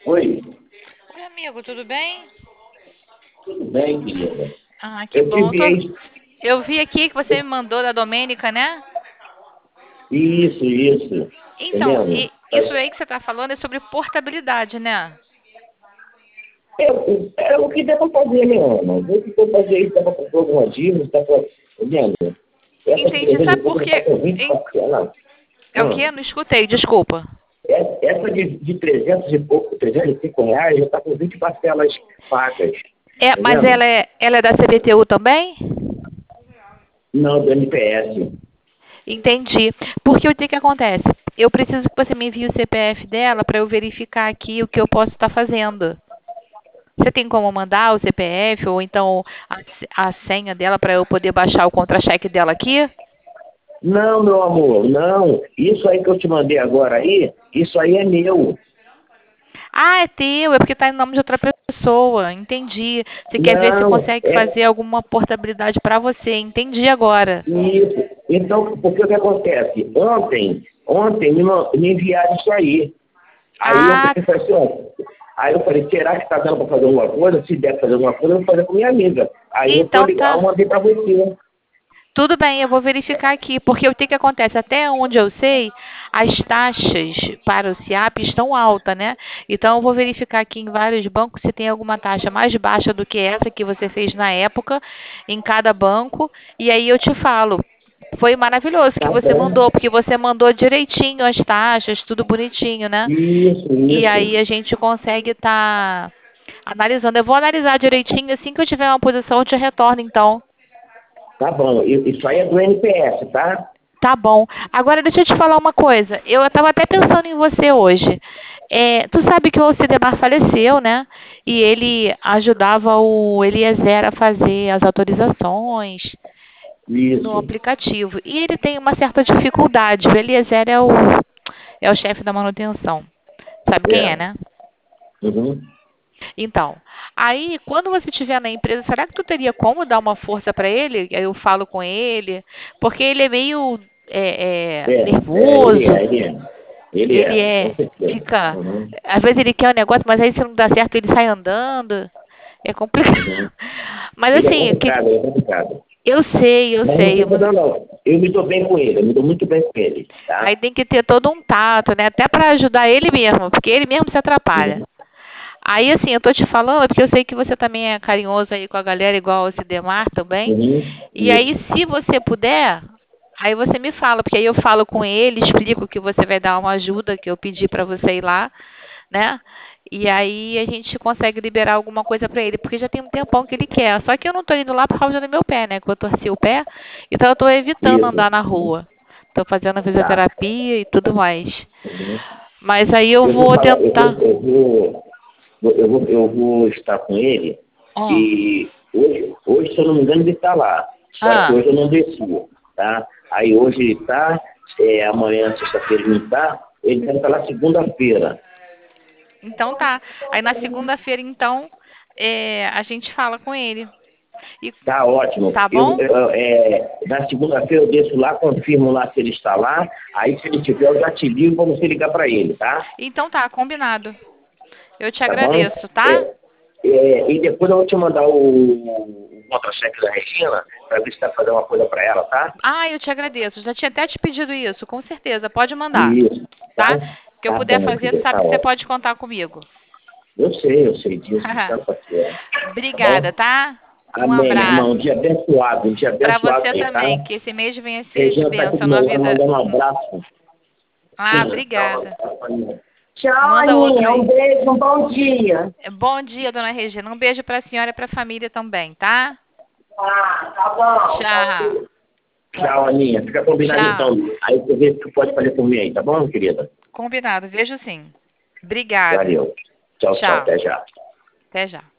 Oi, Oi, amigo, tudo bem? tudo bem, querida? Ah, que Eu te bom. enviei Eu vi aqui que você me mandou da Domênica, né? isso, Então, entendendo? isso aí que você está falando é sobre portabilidade, né? É o que dá para fazer, né, Ana? O que eu fazer isso, dá para comprar alguma dívida, dá para... Entendendo? Essas Entendi. 300 e Sabe pouco por já está quê? com 20 parcelas. É o quê? Não escutei, desculpa. Essa de 300 e pouco, R$ 305 já está com 20 parcelas pagas, É, mas entendendo? ela é da CBTU também? Não, do NPS. Entendi. Porque o que acontece? Eu preciso que você me envie o CPF dela para eu verificar aqui o que eu posso estar fazendo. Você tem como mandar o CPF ou então a senha dela para eu poder baixar o contra-cheque dela aqui? Não, meu amor, não. Isso aí que eu te mandei agora aí, isso aí é meu. Ah, é teu, é porque está em nome de outra pessoa. Entendi. Você quer ver se Não, consegue fazer alguma portabilidade para você. Entendi agora. isso. Então, porque o que acontece? Ontem me enviaram isso aí. Aí eu Ah, pensei assim, ó, aí eu falei, será que está dando para fazer alguma coisa? Se der para fazer alguma coisa, eu vou fazer com minha amiga. Aí eu tô então ligado, eu tá. mandei para você. Tudo bem, eu vou verificar aqui, porque o que acontece? Até onde eu sei, as taxas para o SIAP estão altas, né? Então, eu vou verificar aqui em vários bancos se tem alguma taxa mais baixa do que essa que você fez na época, em cada banco, e aí eu te falo. Foi maravilhoso que Tá você bom? mandou, porque você mandou direitinho as taxas, tudo bonitinho, né? Isso, E aí isso. a gente consegue estar analisando. Eu vou analisar direitinho, assim que eu tiver uma posição, eu te retorno, então. Tá bom. Isso aí é do NPS, tá? Tá bom. Agora deixa eu te falar uma coisa. Eu estava até pensando em você hoje. Tu sabe que o Alcidemar faleceu, né? E ele ajudava o Eliezer a fazer as autorizações no Isso. aplicativo. E ele tem uma certa dificuldade. O Eliezer é o chefe da manutenção. Sabe quem é, É. né? Uhum. Então, aí quando você estiver na empresa, será que tu teria como dar uma força para ele? Aí eu falo com ele, porque ele é meio Ele nervoso. é, ele é. Ele Ele é, com certeza. fica, Uhum. às vezes ele quer um negócio, mas aí se não dá certo ele sai andando. É complicado. Uhum. Mas Ele é assim, complicado, ele é complicado. eu sei, eu Mas não sei. tem problema não. Eu me dou bem com ele, eu me dou muito bem com ele, tá? Aí tem que ter todo um tato, né? Até para ajudar ele mesmo, porque ele mesmo se atrapalha. Uhum. Aí, assim, eu tô te falando, porque eu sei que você também é carinhoso aí com a galera, igual o Cidemar também. Uhum. E aí, Isso. se você puder, aí você me fala, porque aí eu falo com ele, explico que você vai dar uma ajuda, que eu pedi para você ir lá, né? E aí a gente consegue liberar alguma coisa para ele, porque já tem um tempão que ele quer. Só que eu não tô indo lá por causa do meu pé, né? Que eu torci o pé, então eu tô evitando Isso. andar na rua. Tô fazendo a Tá. fisioterapia e tudo mais. Uhum. Mas aí eu Eu vou vou falar, tentar. eu vou estar com ele Ó. e hoje, se eu não me engano, ele está lá. Só que Ah. hoje eu não desci, tá? Aí hoje ele está, amanhã, sexta-feira, ele não está, ele deve estar lá segunda-feira. Então tá. Aí na segunda-feira, então, a gente fala com ele. E, Tá ótimo. tá bom? Na segunda-feira eu desço lá, confirmo lá se ele está lá. Aí se ele tiver, eu já te ligo para você ligar para ele, tá? Então tá, combinado. Eu te Tá bom? agradeço, tá? E depois eu vou te mandar o contra-cheque da Regina para ver se dá pra fazer uma coisa para ela, tá? Ah, eu te agradeço. Já tinha até te pedido isso, com certeza. Pode mandar, Isso, tá? tá? O que eu Tá puder bom, fazer, tu filha, tá sabe que você ótimo. pode contar comigo. Eu sei disso, sabe pra quê, tá Obrigada, bom? tá? Um Amém, meu irmão. abraço. Um dia Pra abençoado você aí, tá? também, que esse mês venha ser de Regina tá aqui bênção do na meu lado, vida. mandando um abraço. Ah, obrigada. Tchau, Manda outro Aninha. Um aí. beijo, um bom dia. Bom dia, dona Regina. Um beijo pra senhora e pra família também, tá? Tá bom. Tchau. Tchau, Aninha. Fica combinado então. Tchau. Aí você vê o que pode fazer por mim aí, tá bom, querida? Combinado. Vejo sim. Obrigada. Valeu. Tchau, tchau. Tchau. Até já. Até já.